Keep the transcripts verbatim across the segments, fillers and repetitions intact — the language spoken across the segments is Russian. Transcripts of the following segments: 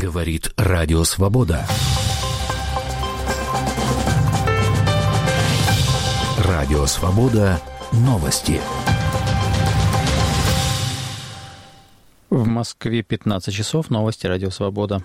Говорит Радио Свобода. Радио Свобода. Новости. В Москве пятнадцать часов. Новости Радио Свобода.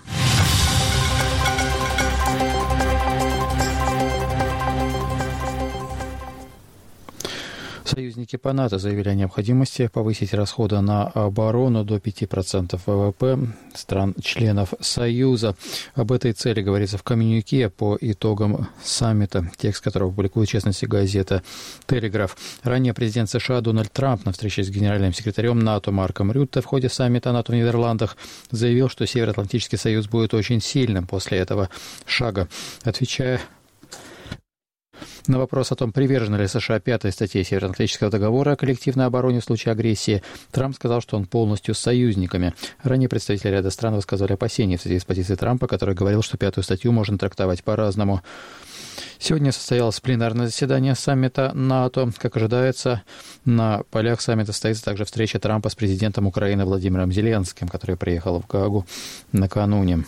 Союзники по НАТО заявили о необходимости повысить расходы на оборону до пяти процентов ВВП стран-членов Союза. Об этой цели говорится в коммюнике по итогам саммита, текст которого публикует, в частности, газета «Телеграф». Ранее президент США Дональд Трамп на встрече с генеральным секретарем НАТО Марком Рютте в ходе саммита НАТО в Нидерландах заявил, что Североатлантический союз будет очень сильным после этого шага. Отвечая на вопрос о том, привержены ли США пятой статье Североатлантического договора о коллективной обороне в случае агрессии, Трамп сказал, что он полностью с союзниками. Ранее представители ряда стран высказывали опасения в связи с позицией Трампа, который говорил, что пятую статью можно трактовать по-разному. Сегодня состоялось пленарное заседание саммита НАТО. Как ожидается, на полях саммита состоится также встреча Трампа с президентом Украины Владимиром Зеленским, который приехал в Гаагу накануне.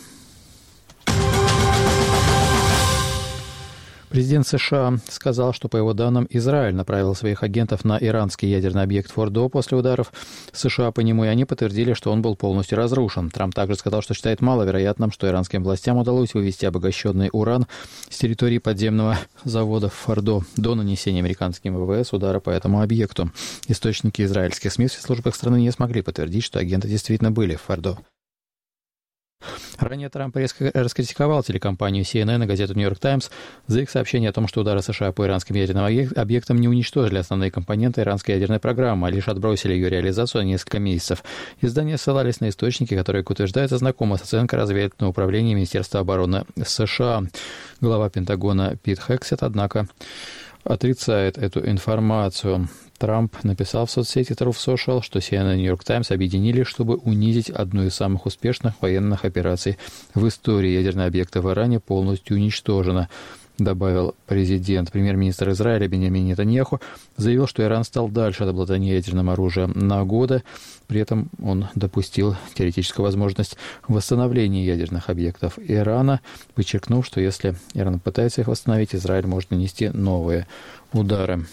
Президент США сказал, что, по его данным, Израиль направил своих агентов на иранский ядерный объект Фордо после ударов США по нему, и они подтвердили, что он был полностью разрушен. Трамп также сказал, что считает маловероятным, что иранским властям удалось вывести обогащенный уран с территории подземного завода Фордо до нанесения американским ВВС удара по этому объекту. Источники израильских СМИ в службах страны не смогли подтвердить, что агенты действительно были в Фордо. Ранее Трамп резко раскритиковал телекомпанию си эн эн и газету «Нью-Йорк Таймс» за их сообщение о том, что удары США по иранским ядерным объектам не уничтожили основные компоненты иранской ядерной программы, а лишь отбросили ее реализацию на несколько месяцев. Издания ссылались на источники, которые, как утверждается, знакомы с оценкой разведывательного управления Министерства обороны США. Глава Пентагона Пит Хексет, однако, отрицает эту информацию. Трамп написал в соцсети Truth Social, что си эн эн и Нью-Йорк Таймс объединили, чтобы унизить одну из самых успешных военных операций в истории. Ядерные объекты в Иране полностью уничтожены, добавил президент. Премьер-министр Израиля Биньямин Нетаньяху заявил, что Иран стал дальше от обладания ядерным оружием на годы. При этом он допустил теоретическую возможность восстановления ядерных объектов Ирана, подчеркнув, что если Иран пытается их восстановить, Израиль может нанести новые удары.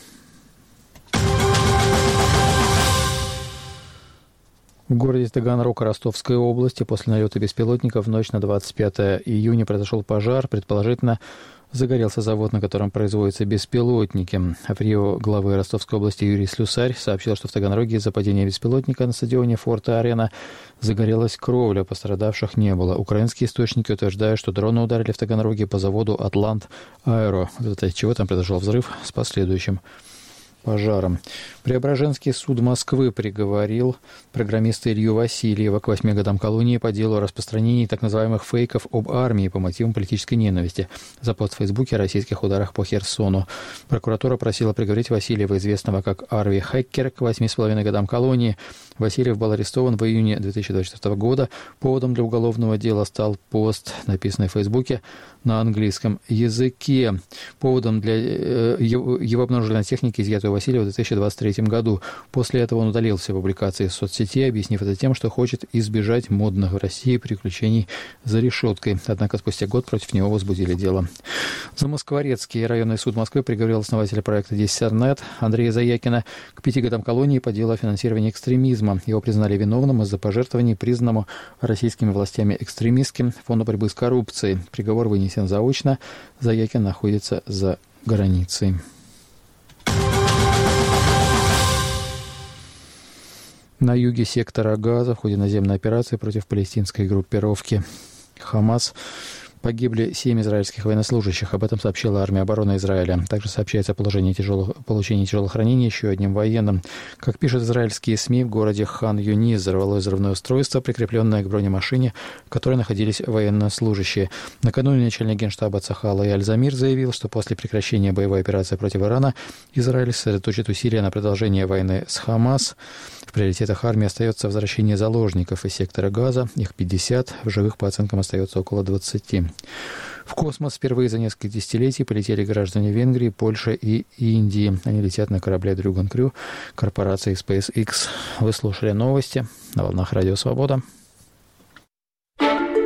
В городе Таганрог Ростовской области после налета беспилотников в ночь на двадцать пятое июня произошел пожар. Предположительно, загорелся завод, на котором производятся беспилотники. В РИО главы Ростовской области Юрий Слюсарь сообщил, что в Таганроге из-за падения беспилотника на стадионе «Форте-Арена» загорелась кровля, пострадавших не было. Украинские источники утверждают, что дроны ударили в Таганроге по заводу «Атлант Аэро», в результате чего там произошел взрыв с последующим пожаром. Преображенский суд Москвы приговорил программиста Илью Васильева к восьми годам колонии по делу о распространении так называемых фейков об армии по мотивам политической ненависти за пост в Фейсбуке о российских ударах по Херсону. Прокуратура просила приговорить Васильева, известного как Арви Хеккер, к восьми с половиной годам колонии. Васильев был арестован в июне две тысячи двадцать четвёртого года. Поводом для уголовного дела стал пост, написанный в Фейсбуке на английском языке. Поводом для э, его, его обнаружили на технике, изъятой у Васильева в две тысячи двадцать третьем году. После этого он удалил все публикации из соцсетей, объяснив это тем, что хочет избежать модных в России приключений за решеткой. Однако спустя год против него возбудили дело. Замоскворецкий районный суд Москвы приговорил основателя проекта десять-Нет Андрея Заякина к пяти годам колонии по делу о финансировании экстремизма. Его признали виновным из-за пожертвований признанному российскими властями экстремистским фонду борьбы с коррупцией. Приговор вынесен заочно. Заякин находится за границей. На юге сектора Газа в ходе наземной операции против палестинской группировки «Хамас» погибли семь израильских военнослужащих. Об этом сообщила армия обороны Израиля. Также сообщается о положении тяжелых, получении тяжелых ранений еще одним военным. Как пишут израильские СМИ, в городе Хан-Юнис взорвалось взрывное устройство, прикрепленное к бронемашине, в которой находились военнослужащие. Накануне начальник генштаба Цахал Эяль Замир заявил, что после прекращения боевой операции против Ирана Израиль сосредоточит усилия на продолжение войны с Хамас. В приоритетах армии остается возвращение заложников из сектора Газа. Их пятьдесят, в живых, по оценкам, остается около двадцати. В космос впервые за несколько десятилетий полетели граждане Венгрии, Польши и Индии. Они летят на корабле Dragon Crew корпорации SpaceX. Вы слушали новости на волнах Радио Свобода.